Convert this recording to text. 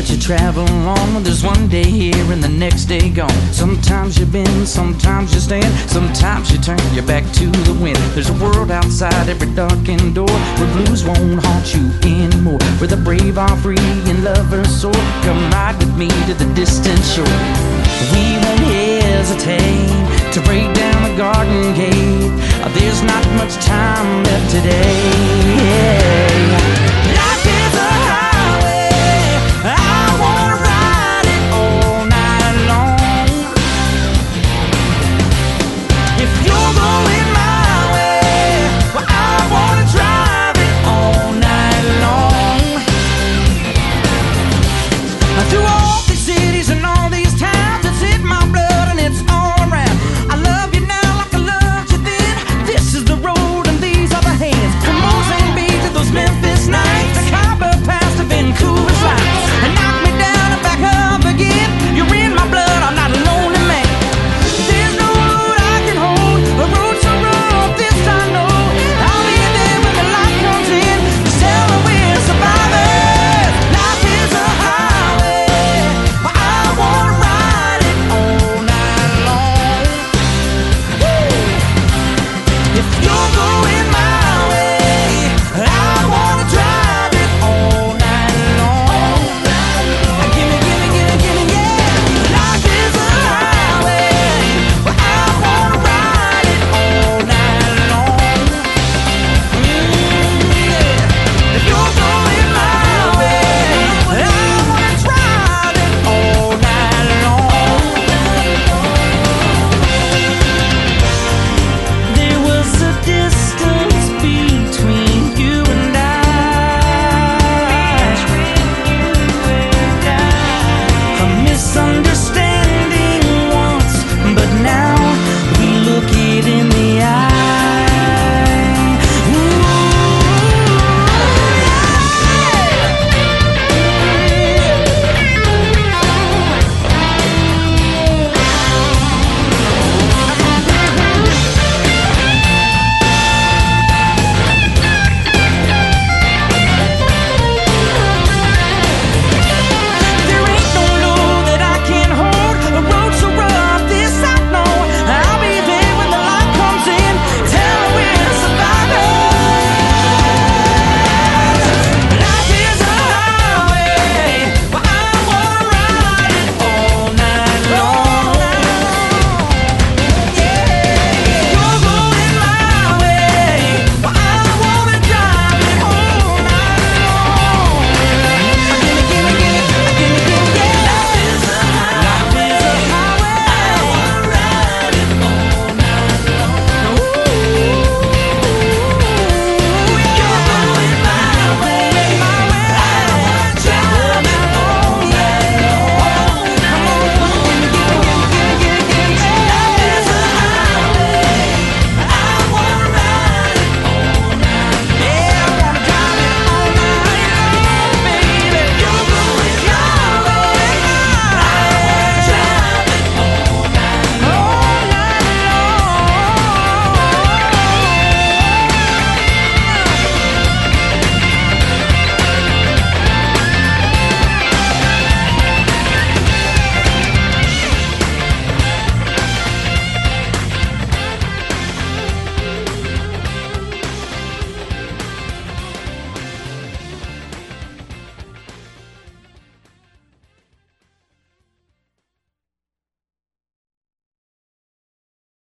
that you travel on. There's one day here and the next day gone. Sometimes you bend, sometimes you stand, sometimes you turn your back to the wind. There's a world outside every darkened door, where blues won't haunt you anymore, where the brave are free and lovers soar. Come ride with me to the distant shore. We won't hesitate to break down the garden gate. There's not much time left today. Yeah.